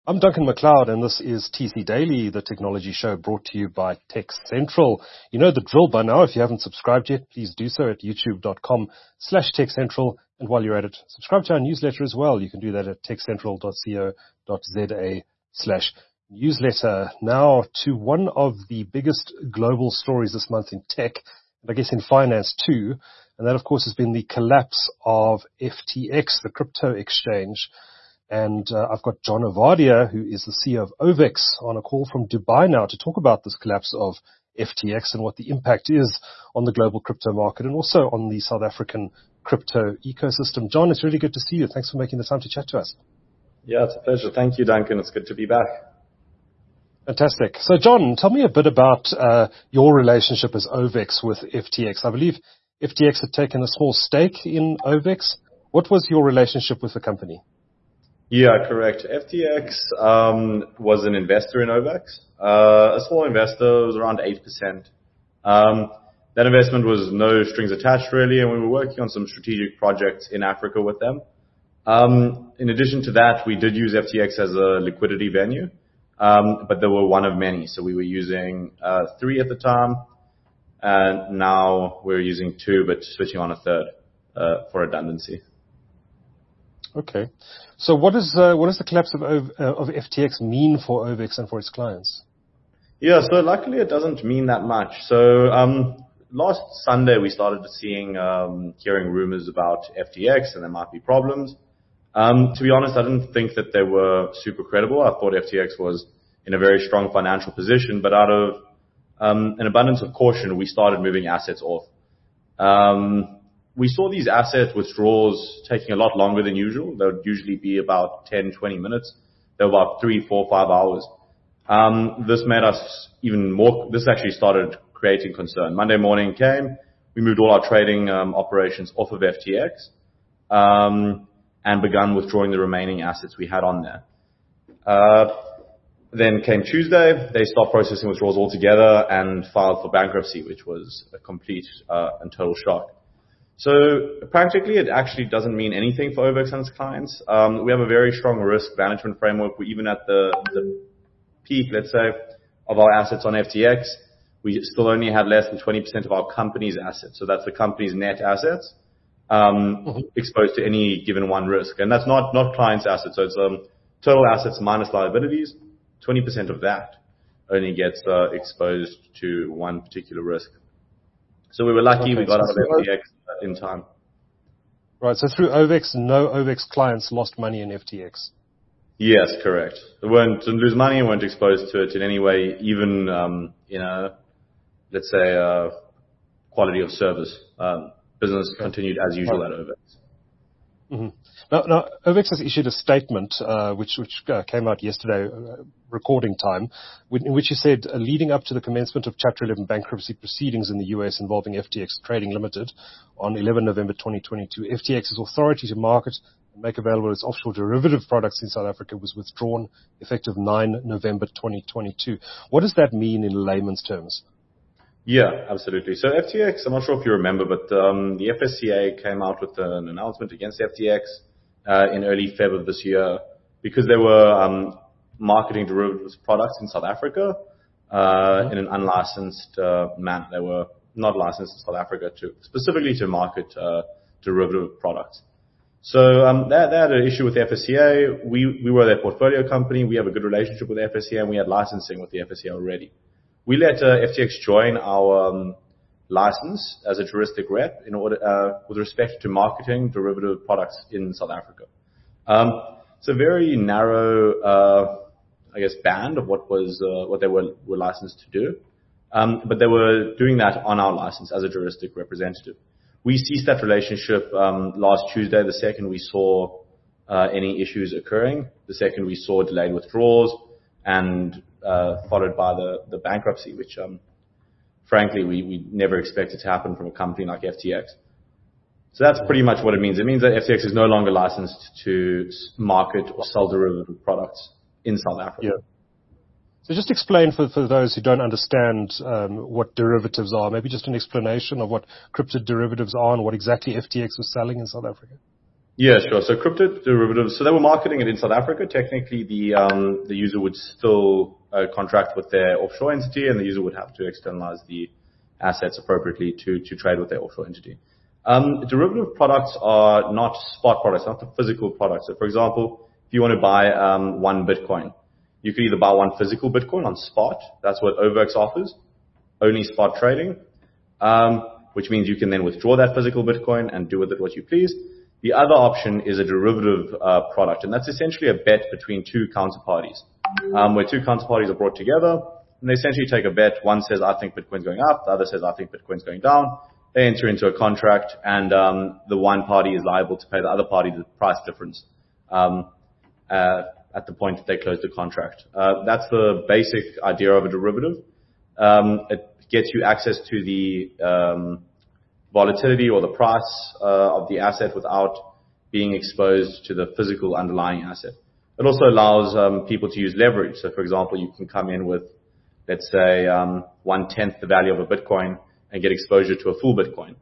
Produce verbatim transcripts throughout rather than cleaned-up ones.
I'm Duncan McLeod, and this is T C Daily, the technology show brought to you by Tech Central. You know the drill by now. If you haven't subscribed yet, please do so at youtube.com slash Tech Central. And while you're at it, subscribe to our newsletter as well. You can do that at techcentral.co.za slash newsletter. Now to one of the biggest global stories this month in tech, and I guess in finance too. And that, of course, has been the collapse of F T X, the crypto exchange. And uh, I've got John Ovadia, who is the C E O of OVEX, on a call from Dubai now to talk about this collapse of F T X and what the impact is on the global crypto market and also on the South African crypto ecosystem. John, it's really good to see you. Thanks for making the time to chat to us. Yeah, it's a pleasure. Thank you, Duncan. It's good to be back. Fantastic. So, John, tell me a bit about uh, your relationship as OVEX with F T X. I believe F T X had taken a small stake in OVEX. What was your relationship with the company? Yeah, correct. F T X um, was an investor in OVEX, uh, a small investor. It was around eight percent. Um, that investment was no strings attached, really, and we were working on some strategic projects in Africa with them. Um, in addition to that, we did use F T X as a liquidity venue, um, but they were one of many. So we were using uh, three at the time, and now we're using two, but switching on a third uh, for redundancy. Okay. So what does uh, what does the collapse of uh, of F T X mean for OVEX and for its clients? Yeah, so luckily it doesn't mean that much. So um, last Sunday we started seeing, um, hearing rumors about F T X and there might be problems. Um, to be honest, I didn't think that they were super credible. I thought F T X was in a very strong financial position, but out of um, an abundance of caution, we started moving assets off. Um, We saw these asset withdrawals taking a lot longer than usual. They would usually be about ten, twenty minutes. They were about three, four, five hours. Um, this made us even more, this actually started creating concern. Monday morning came, we moved all our trading um, operations off of F T X um, and begun withdrawing the remaining assets we had on there. Uh, then came Tuesday, they stopped processing withdrawals altogether and filed for bankruptcy, which was a complete uh, and total shock. So practically, it actually doesn't mean anything for OVEX and its clients. Um, we have a very strong risk management framework. We even at the, the peak, let's say, of our assets on F T X, we still only had less than twenty percent of our company's assets. So that's the company's net assets um, mm-hmm. exposed to any given one risk. And that's not, not clients' assets. So it's um, total assets minus liabilities. twenty percent of that only gets uh, exposed to one particular risk. So we were lucky okay, we got so out of F T X in time. Right, so through OVEX, no OVEX clients lost money in F T X? Yes, correct. They weren't, didn't lose money and weren't exposed to it in any way, even um, in a, let's say, uh, quality of service. Um, business okay. continued as usual right. at OVEX. Mm-hmm. Now, now, OVEX has issued a statement, uh, which, which uh, came out yesterday, uh, recording time, in which he said, uh, leading up to the commencement of Chapter eleven bankruptcy proceedings in the U S involving F T X Trading Limited on the eleventh of November twenty twenty-two, F T X's authority to market and make available its offshore derivative products in South Africa was withdrawn effective the ninth of November twenty twenty-two. What does that mean in layman's terms? Yeah, absolutely. So F T X, I'm not sure if you remember, but um, the F S C A came out with an announcement against F T X uh, in early February of this year because they were um, marketing derivatives products in South Africa uh, mm-hmm. in an unlicensed uh, manner. They were not licensed in South Africa to specifically to market uh, derivative products. So um, they, they had an issue with the F S C A. We we were their portfolio company. We have a good relationship with the F S C A, and we had licensing with the F S C A already. We let uh, F T X join our um, license as a juristic rep in order, uh, with respect to marketing derivative products in South Africa. Um, it's a very narrow, uh, I guess, band of what was uh, what they were, were licensed to do, um, but they were doing that on our license as a juristic representative. We ceased that relationship um, last Tuesday, the second we saw uh, any issues occurring, the second we saw delayed withdrawals, and uh, followed by the, the bankruptcy, which, um, frankly, we, we never expected to happen from a company like F T X. So that's pretty much what it means. It means that F T X is no longer licensed to market or sell derivative products in South Africa. Yeah. So just explain for, for those who don't understand um, what derivatives are, maybe just an explanation of what crypto derivatives are and what exactly F T X was selling in South Africa. Yeah, sure. So crypto derivatives, so they were marketing it in South Africa. Technically, the um, the user would still uh, contract with their offshore entity, and the user would have to externalize the assets appropriately to, to trade with their offshore entity. Um, derivative products are not spot products, not the physical products. So for example, if you want to buy um, one Bitcoin, you could either buy one physical Bitcoin on spot. That's what OVERX offers, only spot trading, um, which means you can then withdraw that physical Bitcoin and do with it what you please. The other option is a derivative uh, product, and that's essentially a bet between two counterparties, um, where two counterparties are brought together, and they essentially take a bet. One says, I think Bitcoin's going up. The other says, I think Bitcoin's going down. They enter into a contract, and um, the one party is liable to pay the other party the price difference um, uh, at the point that they close the contract. Uh, that's the basic idea of a derivative. Um, it gets you access to the um, volatility or the price uh, of the asset without being exposed to the physical underlying asset. It also allows um, people to use leverage. So, for example, you can come in with, let's say, um, one-tenth the value of a Bitcoin and get exposure to a full Bitcoin,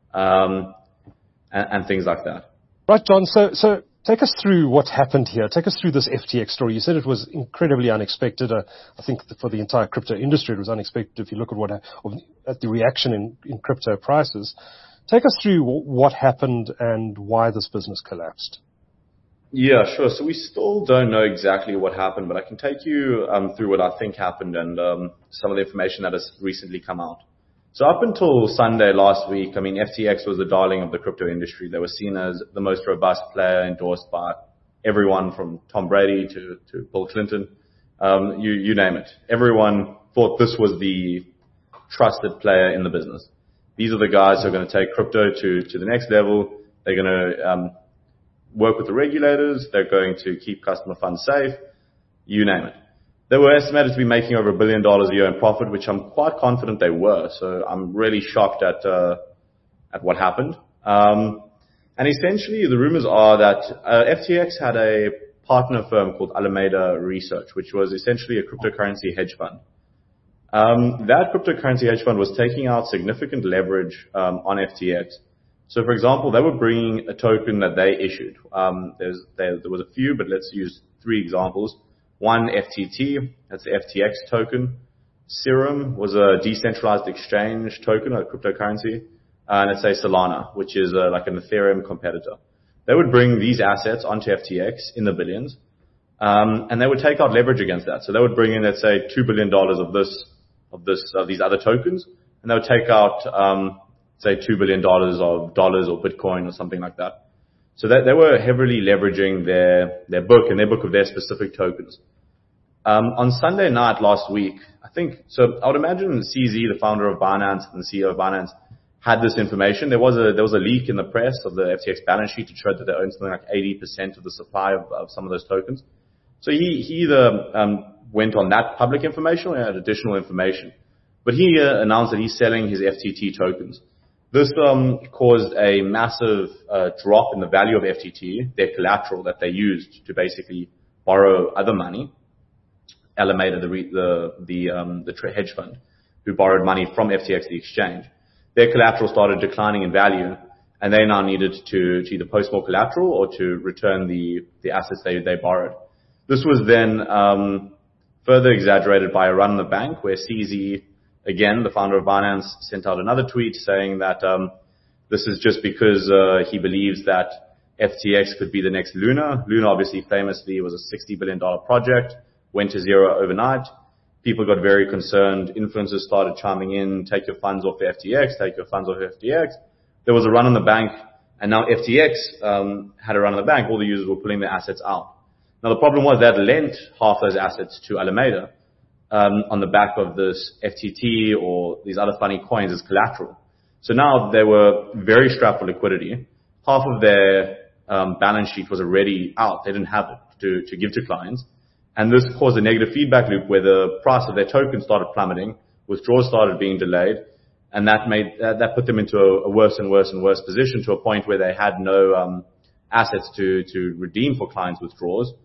um, and, and things like that. Right, John. So, so take us through what happened here. Take us through this F T X story. You said it was incredibly unexpected. Uh, I think for the entire crypto industry, it was unexpected if you look at what at the reaction in, in crypto prices. Take us through what happened and why this business collapsed. Yeah, sure. So we still don't know exactly what happened, but I can take you um, through what I think happened and um, some of the information that has recently come out. So up until Sunday last week, I mean, F T X was the darling of the crypto industry. They were seen as the most robust player, endorsed by everyone from Tom Brady to, to Bill Clinton. Um, you, you name it. Everyone thought this was the trusted player in the business. These are the guys who are going to take crypto to, to the next level. They're going to um, work with the regulators. They're going to keep customer funds safe. You name it. They were estimated to be making over a billion dollars a year in profit, which I'm quite confident they were. So I'm really shocked at uh, at what happened. Um, and essentially, the rumors are that uh, F T X had a partner firm called Alameda Research, which was essentially a cryptocurrency hedge fund. Um, that cryptocurrency hedge fund was taking out significant leverage um, on F T X. So, for example, they were bringing a token that they issued. Um, there's, there, there was a few, but let's use three examples. One, F T T, that's the F T X token. Serum was a decentralized exchange token, a cryptocurrency. And let's say Solana, which is uh, like an Ethereum competitor. They would bring these assets onto F T X in the billions, um, and they would take out leverage against that. So they would bring in, let's say, two billion dollars of this, of this, of these other tokens, and they would take out, um, say, two billion dollars of dollars or Bitcoin or something like that. So that they were heavily leveraging their, their book and their book of their specific tokens. Um, on Sunday night last week, I think, so I would imagine C Z, the founder of Binance and the C E O of Binance, had this information. There was a, there was a leak in the press of the F T X balance sheet. It showed that they owned something like eighty percent of the supply of, of some of those tokens. So he, he either, um, went on that public information or had additional information. But he uh, announced that he's selling his F T T tokens. This um, caused a massive uh, drop in the value of F T T, their collateral that they used to basically borrow other money. Alameda, the the the, um, the hedge fund, who borrowed money from F T X, the exchange, their collateral started declining in value, and they now needed to, to either post more collateral or to return the the assets they they borrowed. This was then um, further exaggerated by a run on the bank, where C Z, again, the founder of Binance, sent out another tweet saying that um, this is just because uh, he believes that F T X could be the next Luna. Luna, obviously, famously, was a sixty billion dollars project, went to zero overnight. People got very concerned. Influencers started chiming in, take your funds off F T X, take your funds off F T X. There was a run on the bank, and now F T X um, had a run on the bank. All the users were pulling their assets out. Now, the problem was they had lent half those assets to Alameda um, on the back of this F T T or these other funny coins as collateral. So now they were very strapped for liquidity. Half of their um, balance sheet was already out. They didn't have it to, to give to clients. And this caused a negative feedback loop where the price of their token started plummeting, withdrawals started being delayed, and that made that, that put them into a, a worse and worse and worse position, to a point where they had no um, assets to to redeem for clients' withdrawals,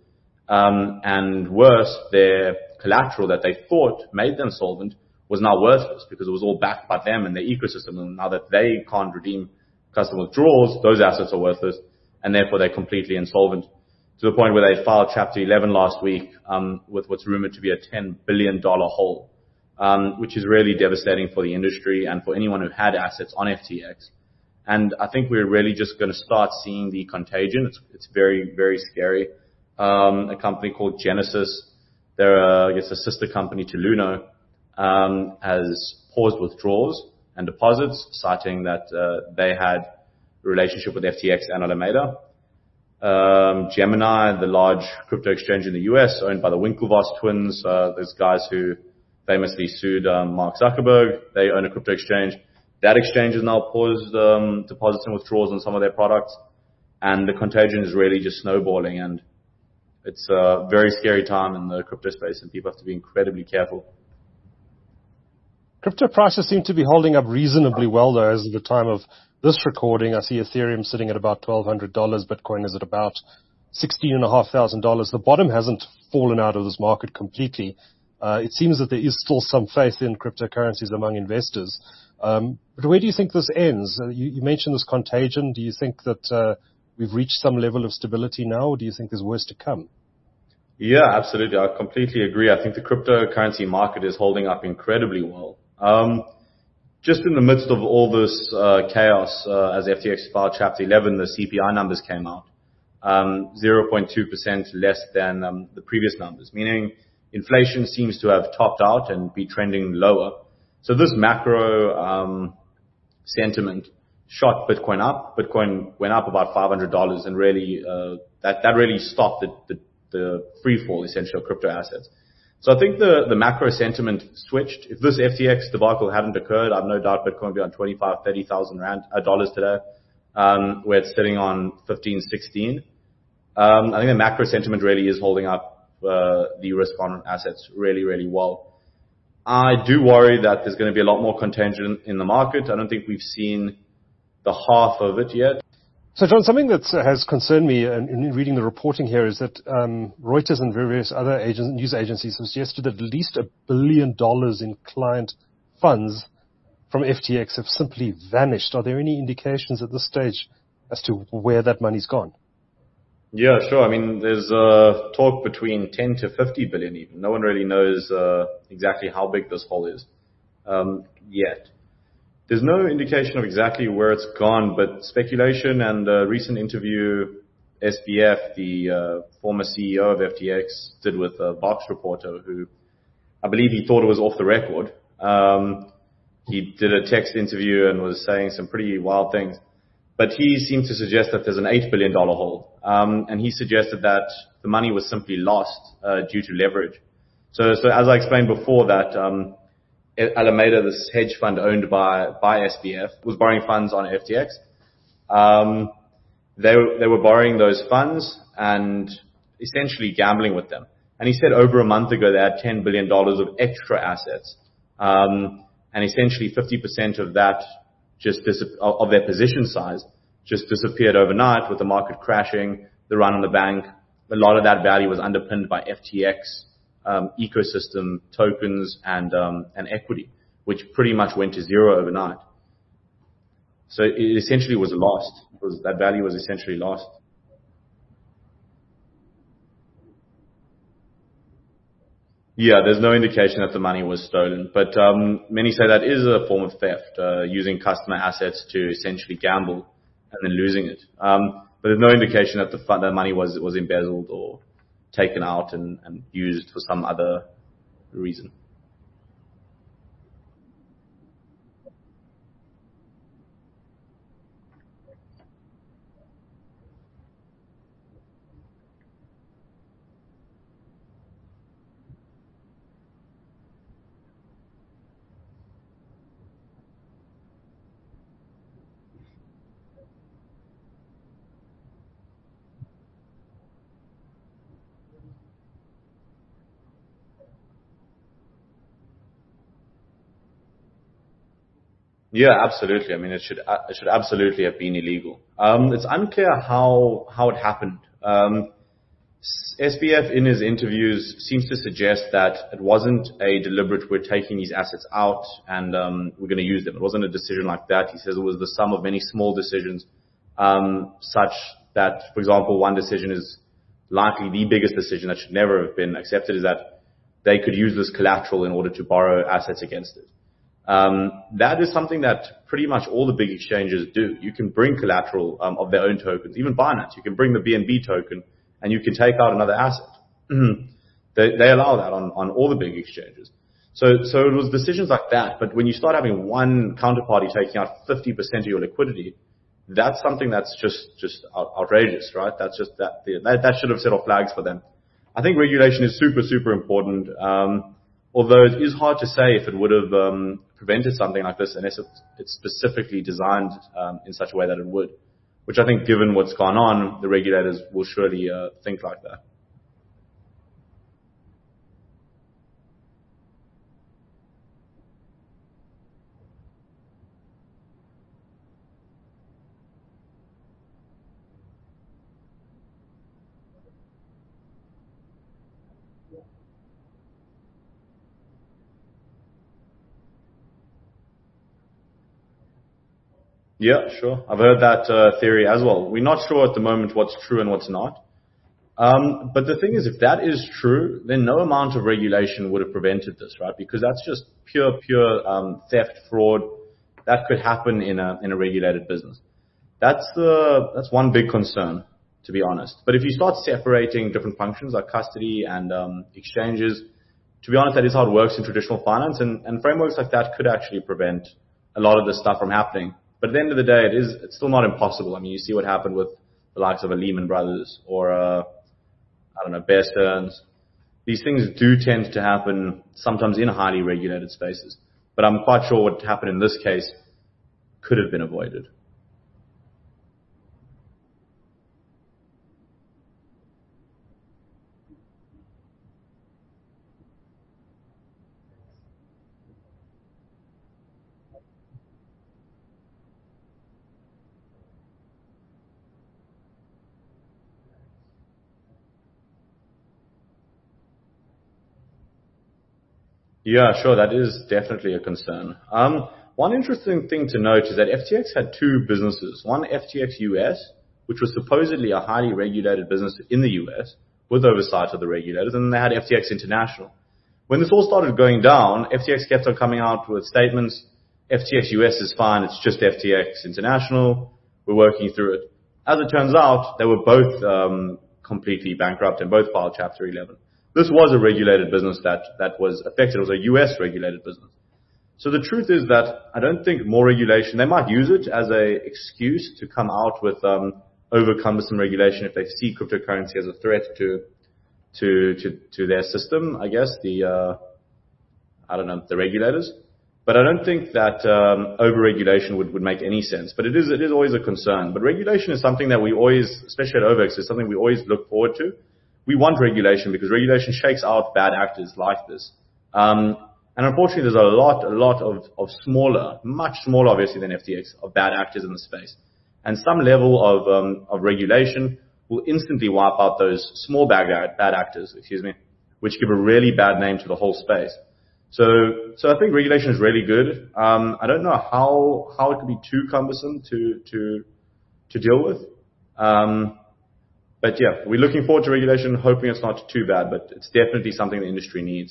um, and worse, their collateral that they thought made them solvent was now worthless because it was all backed by them and their ecosystem. And now that they can't redeem customer withdrawals, those assets are worthless, and therefore they're completely insolvent, to the point where they filed Chapter eleven last week um, with what's rumored to be a ten billion dollars hole, um, which is really devastating for the industry and for anyone who had assets on F T X. And I think we're really just going to start seeing the contagion. It's, it's very, very scary. Um, a company called Genesis, they're, uh, I guess, a sister company to Luno, um, has paused withdrawals and deposits, citing that uh, they had a relationship with F T X and Alameda. Um, Gemini, the large crypto exchange in the U S, owned by the Winklevoss twins, uh, those guys who famously sued um, Mark Zuckerberg. They own a crypto exchange. That exchange has now paused um, deposits and withdrawals on some of their products, and the contagion is really just snowballing. And it's a very scary time in the crypto space, and people have to be incredibly careful. Crypto prices seem to be holding up reasonably well, though, as of the time of this recording. I see Ethereum sitting at about twelve hundred dollars. Bitcoin is at about sixteen thousand five hundred dollars. The bottom hasn't fallen out of this market completely. Uh, it seems that there is still some faith in cryptocurrencies among investors. Um, but where do you think this ends? Uh, you, you mentioned this contagion. Do you think that uh, we've reached some level of stability now, or do you think there's worse to come? Yeah, absolutely. I completely agree. I think the cryptocurrency market is holding up incredibly well. Um, just in the midst of all this uh, chaos, uh, as F T X filed Chapter eleven, the C P I numbers came out, um, zero point two percent less than um, the previous numbers, meaning inflation seems to have topped out and be trending lower. So this macro um, sentiment shot Bitcoin up. Bitcoin went up about five hundred dollars, and really uh, that that really stopped the, the, the free fall, essentially, of crypto assets. So I think the, the macro sentiment switched. If this F T X debacle hadn't occurred, I've no doubt Bitcoin would be on twenty-five, thirty thousand rand uh, dollars today, um, where it's sitting on fifteen, sixteen. Um, I think the macro sentiment really is holding up uh, the risk on assets really, really well. I do worry that there's going to be a lot more contagion in the market. I don't think we've seen the half of it yet. So, John, something that has concerned me in, in reading the reporting here is that um, Reuters and various other agents, news agencies have suggested that at least a billion dollars in client funds from F T X have simply vanished. Are there any indications at this stage as to where that money's gone? Yeah, sure. I mean, there's uh, talk between ten to fifty billion even. No one really knows uh, exactly how big this hole is um, yet. There's no indication of exactly where it's gone, but speculation and a recent interview S B F, the uh, former C E O of F T X, did with a Vox reporter who I believe he thought it was off the record. Um, he did a text interview and was saying some pretty wild things. But he seemed to suggest that there's an eight billion dollars hole. Um, and he suggested that the money was simply lost uh, due to leverage. So, so as I explained before, that um, Alameda, this hedge fund owned by, by S B F, was borrowing funds on F T X. Um, they, they were borrowing those funds and essentially gambling with them. And he said over a month ago they had ten billion dollars of extra assets. Um, and essentially fifty percent of that just dis- of their position size just disappeared overnight with the market crashing, the run on the bank. A lot of that value was underpinned by F T X um, ecosystem tokens and um, and equity, which pretty much went to zero overnight. So it essentially was lost. It was, that value was essentially lost. Yeah, there's no indication that the money was stolen, but um, many say that is a form of theft, uh, using customer assets to essentially gamble and then losing it. Um, but there's no indication that the fund, that money was was embezzled or taken out and, and used for some other reason. Yeah, absolutely. I mean, it should it should absolutely have been illegal. Um, it's unclear how how it happened. Um, S B F in his interviews seems to suggest that it wasn't a deliberate, we're taking these assets out and um, we're going to use them. It wasn't a decision like that. He says it was the sum of many small decisions, um, such that, for example, one decision is likely the biggest decision that should never have been accepted, is that they could use this collateral in order to borrow assets against it. Um, that is something that pretty much all the big exchanges do. You can bring collateral um, of their own tokens. Even Binance, you can bring the B N B token and you can take out another asset. they, they allow that on, on all the big exchanges. So, so it was decisions like that. But when you start having one counterparty taking out fifty percent of your liquidity, that's something that's just, just outrageous, right? That's just that, that, that should have set off flags for them. I think regulation is super, super important. Um, although it is hard to say if it would have, um, prevented something like this unless it's, it's specifically designed, um, in such a way that it would, which I think given what's gone on, the regulators will surely, uh, think like that. Yeah, sure. I've heard that uh, theory as well. We're not sure at the moment what's true and what's not. Um, but the thing is, if that is true, then no amount of regulation would have prevented this, right? Because that's just pure, pure um, theft, fraud that could happen in a in a regulated business. That's the that's one big concern, to be honest. But if you start separating different functions like custody and um, exchanges, to be honest, that is how it works in traditional finance, and, and frameworks like that could actually prevent a lot of this stuff from happening. But at the end of the day, it is, it's still not impossible. I mean, you see what happened with the likes of a Lehman Brothers or, uh, I don't know, Bear Stearns. These things do tend to happen sometimes in highly regulated spaces. But I'm quite sure what happened in this case could have been avoided. Yeah, sure. That is definitely a concern. Um, one interesting thing to note is that F T X had two businesses. One, F T X U S, which was supposedly a highly regulated business in the U S with oversight of the regulators, and then they had F T X International. When this all started going down, F T X kept on coming out with statements, F T X U S is fine, it's just F T X International, we're working through it. As it turns out, they were both um, completely bankrupt and both filed Chapter eleven. This was a regulated business that, that was affected. It was a U S regulated business. So the truth is that I don't think more regulation, they might use it as a excuse to come out with um, over cumbersome regulation if they see cryptocurrency as a threat to to to, to their system, I guess, the, uh, I don't know, the regulators. But I don't think that um, over-regulation would, would make any sense. But it is, it is always a concern. But regulation is something that we always, especially at OVEX, is something we always look forward to. We want regulation because regulation shakes out bad actors like this. Um, and unfortunately, there's a lot, a lot of, of smaller, much smaller, obviously, than F T X, of bad actors in the space. And some level of, um, of regulation will instantly wipe out those small bad, bad actors, excuse me, which give a really bad name to the whole space. So, so I think regulation is really good. Um, I don't know how, how it could be too cumbersome to, to, to deal with. Um, But yeah, we're looking forward to regulation, hoping it's not too bad, but it's definitely something the industry needs.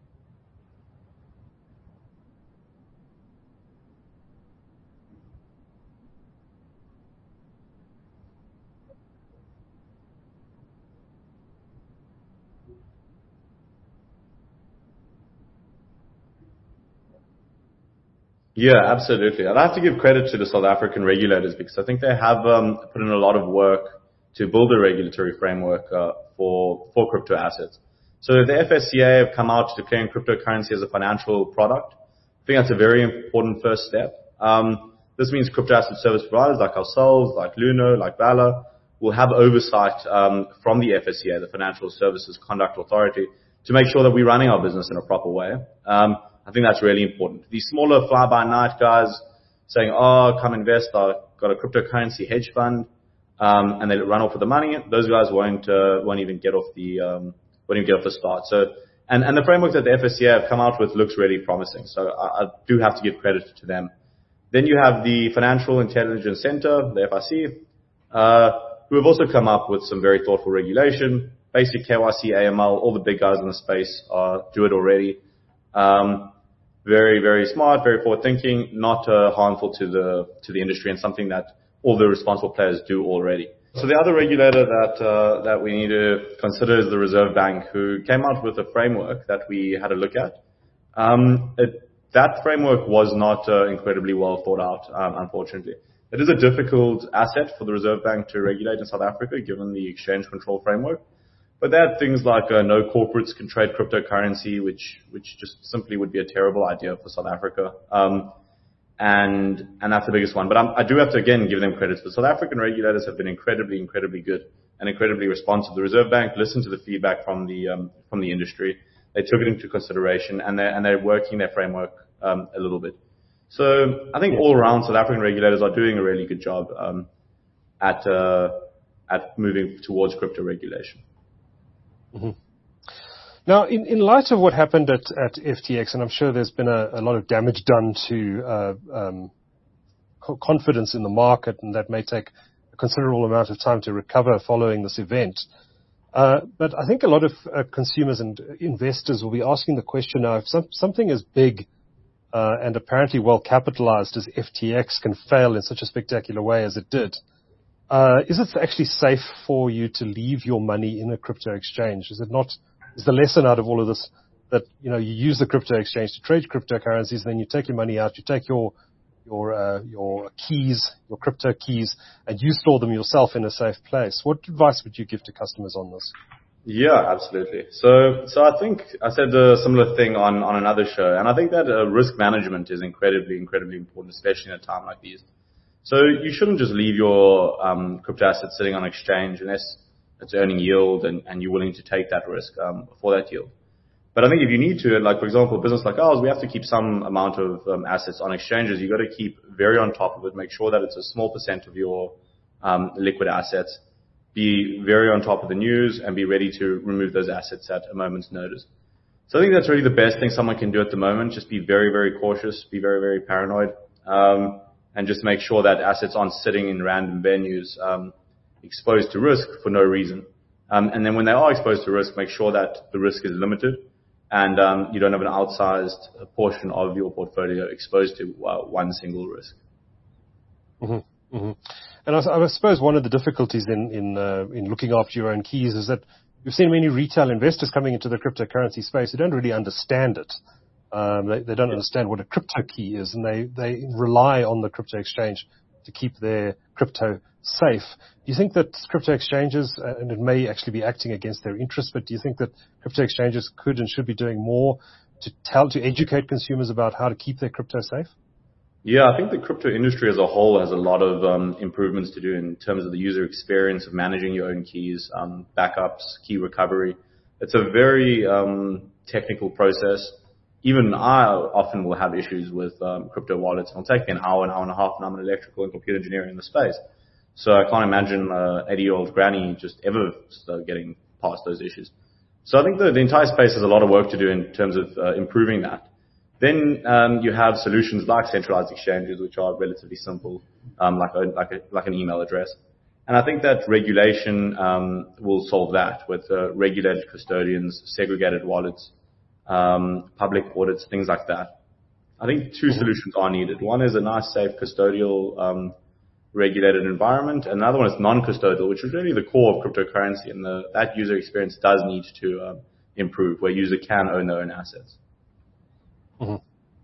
Yeah, absolutely. I'd have to give credit to the South African regulators because I think they have um, put in a lot of work to build a regulatory framework uh, for for crypto assets. So the F S C A have come out declaring cryptocurrency as a financial product. I think that's a very important first step. Um, this means crypto asset service providers like ourselves, like Luno, like Valor, will have oversight um, from the F S C A, the Financial Services Conduct Authority, to make sure that we're running our business in a proper way. Um, I think that's really important. These smaller fly-by-night guys saying, oh, come invest, I've got a cryptocurrency hedge fund, um, and they run off with the money, those guys won't, uh, won't even get off the, um, won't even get off the start. So, and, and the framework that the F S C A have come out with looks really promising. So I, I do have to give credit to them. Then you have the Financial Intelligence Center, the F I C, uh, who who have also come up with some very thoughtful regulation. Basic K Y C, A M L, all the big guys in the space uh, do it already. Um, very, very smart, very forward-thinking, not uh, harmful to the to the industry, and something that all the responsible players do already. So the other regulator that uh, that we need to consider is the Reserve Bank, who came out with a framework that we had a look at. Um, it, that framework was not uh, incredibly well thought out, um, unfortunately. It is a difficult asset for the Reserve Bank to regulate in South Africa, given the exchange control framework. But they had things like uh, no corporates can trade cryptocurrency, which which just simply would be a terrible idea for South Africa. Um, and and that's the biggest one. But I'm, I do have to, again, give them credit. The South African regulators have been incredibly, incredibly good and incredibly responsive. The Reserve Bank listened to the feedback from the um, from the industry. They took it into consideration, and they're, and they're working their framework um, a little bit. So I think all around, South African regulators are doing a really good job um, at uh, at moving towards crypto regulation. Mm-hmm. Now, in, in light of what happened at, at F T X, and I'm sure there's been a, a lot of damage done to uh, um, co- confidence in the market, and that may take a considerable amount of time to recover following this event. Uh, but I think a lot of uh, consumers and investors will be asking the question now, if some, something as big uh, and apparently well capitalized as F T X can fail in such a spectacular way as it did, Uh, is it actually safe for you to leave your money in a crypto exchange? Is it not, is the lesson out of all of this that, you know, you use the crypto exchange to trade cryptocurrencies, and then you take your money out, you take your, your, uh, your keys, your crypto keys, and you store them yourself in a safe place? What advice would you give to customers on this? Yeah, absolutely. So, so I think I said a similar thing on, on another show, and I think that uh, risk management is incredibly, incredibly important, especially in a time like these. So you shouldn't just leave your um, crypto assets sitting on exchange unless it's earning yield and, and you're willing to take that risk um, for that yield. But I think if you need to, like for example, a business like ours, we have to keep some amount of um, assets on exchanges. You've got to keep very on top of it, make sure that it's a small percent of your um, liquid assets. Be very on top of the news and be ready to remove those assets at a moment's notice. So I think that's really the best thing someone can do at the moment. Just be very, very cautious, be very, very paranoid. Um, and just make sure that assets aren't sitting in random venues um, exposed to risk for no reason. Um, and then when they are exposed to risk, make sure that the risk is limited and um, you don't have an outsized portion of your portfolio exposed to uh, one single risk. Mm-hmm, mm-hmm. And I, I suppose one of the difficulties in in, uh, in looking after your own keys is that you've seen many retail investors coming into the cryptocurrency space who don't really understand it. Um, they, they don't understand what a crypto key is, and they, they rely on the crypto exchange to keep their crypto safe. Do you think that crypto exchanges, uh, and it may actually be acting against their interests, but do you think that crypto exchanges could and should be doing more to tell, to educate consumers about how to keep their crypto safe? Yeah, I think the crypto industry as a whole has a lot of um, improvements to do in terms of the user experience of managing your own keys, um, backups, key recovery. It's a very um, technical process. Even I often will have issues with um, crypto wallets. It'll take me an hour, an hour and a half, and I'm an electrical and computer engineer in the space. So I can't imagine an eighty-year-old granny just ever start getting past those issues. So I think the, the entire space has a lot of work to do in terms of uh, improving that. Then um, you have solutions like centralized exchanges, which are relatively simple, um, like, a, like, a, like an email address. And I think that regulation um, will solve that with uh, regulated custodians, segregated wallets, um, public audits, things like that. I think two solutions are needed. One is a nice, safe, custodial, um, regulated environment, and another one is non-custodial, which is really the core of cryptocurrency, and the, that user experience does need to uh, improve, where user can own their own assets. Mm-hmm.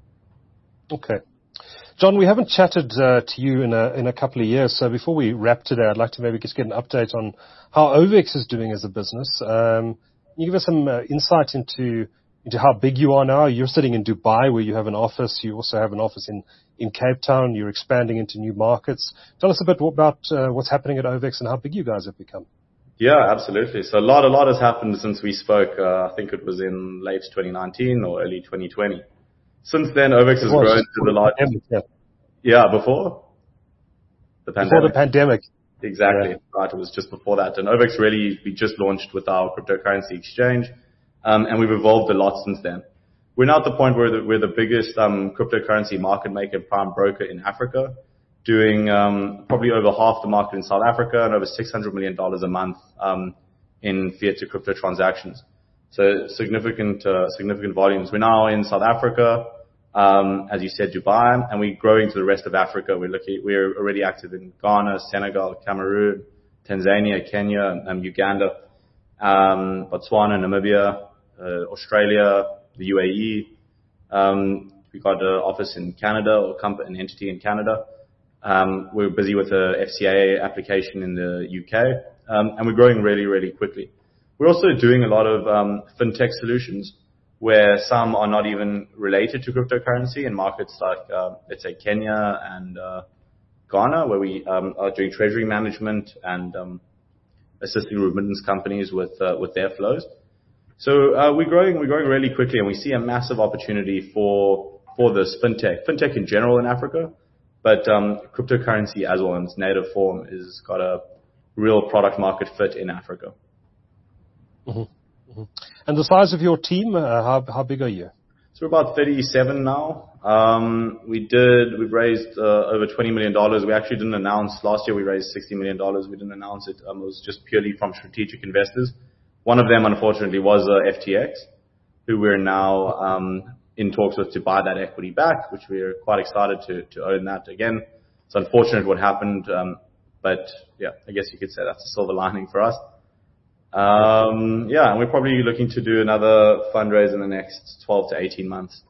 Okay. John, we haven't chatted uh, to you in a in a couple of years, so before we wrap today, I'd like to maybe just get an update on how OVEX is doing as a business. Um, can you give us some uh, insight into into how big you are now? You're sitting in Dubai, where you have an office. You also have an office in, in Cape Town. You're expanding into new markets. Tell us a bit about uh, what's happening at OVEX and how big you guys have become. Yeah, absolutely. So a lot, a lot has happened since we spoke. Uh, I think it was in late twenty nineteen or early twenty twenty. Since then, OVEX has grown to the largest. Yeah. yeah, before the pandemic. Before the pandemic. Exactly. Yeah. Right. It was just before that. And OVEX really, we just launched with our cryptocurrency exchange. Um, and we've evolved a lot since then. We're now at the point where the, we're the biggest um, cryptocurrency market maker and prime broker in Africa. doing um, probably over half the market in South Africa and over six hundred million dollars a month um, in fiat to crypto transactions. So significant, uh, significant volumes. We're now in South Africa, um, as you said, Dubai, and we're growing to the rest of Africa. We're looking, we're already active in Ghana, Senegal, Cameroon, Tanzania, Kenya, um, Uganda, um, Botswana, Namibia, uh, Australia, the U A E. Um, we got an office in Canada, or an entity in Canada. Um, we're busy with the F C A application in the U K, um, and we're growing really, really quickly. We're also doing a lot of um, fintech solutions where some are not even related to cryptocurrency in markets like, uh, let's say, Kenya and uh, Ghana, where we um, are doing treasury management and um, assisting remittance companies with uh, with their flows. So uh, we're growing, we're growing really quickly, and we see a massive opportunity for for this fintech, fintech in general in Africa, but um, cryptocurrency as well in its native form is got a real product market fit in Africa. Mm-hmm. Mm-hmm. And the size of your team, uh, how how big are you? So we're about thirty-seven now. Um, we did, we've raised uh, over twenty million dollars. We actually didn't announce, last year we raised sixty million dollars. We didn't announce it. Um, it was just purely from strategic investors. One of them, unfortunately, was uh, F T X, who we're now um, in talks with to buy that equity back, which we're quite excited to, to own that again. It's unfortunate what happened, um, but yeah, I guess you could say that's a silver lining for us. Um, yeah, and we're probably looking to do another fundraise in the next twelve to eighteen months.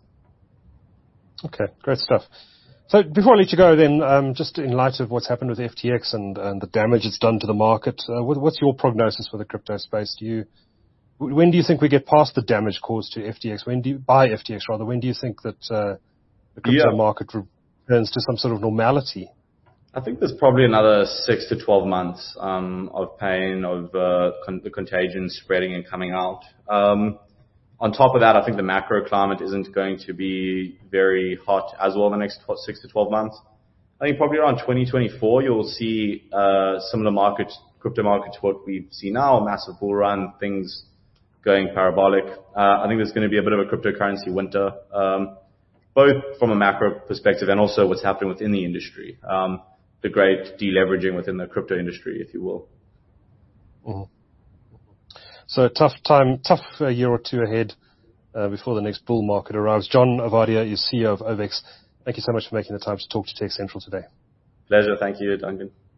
Okay, great stuff. So before I let you go then, um, just in light of what's happened with F T X and, and the damage it's done to the market, uh, what, what's your prognosis for the crypto space? Do you, when do you think we get past the damage caused to F T X? When do you, by F T X rather, when do you think that uh, the crypto yeah. market returns to some sort of normality? I think there's probably another six to twelve months um, of pain, of uh, con- the contagion spreading and coming out. Um, on top of that, I think the macro climate isn't going to be very hot as well in the next six to twelve months. I think probably around twenty twenty-four, you'll see uh, similar markets, crypto markets, what we see now, a massive bull run, things going parabolic. Uh, I think there's going to be a bit of a cryptocurrency winter, um, both from a macro perspective and also what's happening within the industry. Um, the great deleveraging within the crypto industry, if you will. Mm-hmm. So tough time, tough uh, year or two ahead uh, before the next bull market arrives. John Ovadia is C E O of OVEX. Thank you so much for making the time to talk to Tech Central today. Pleasure. Thank you, Duncan.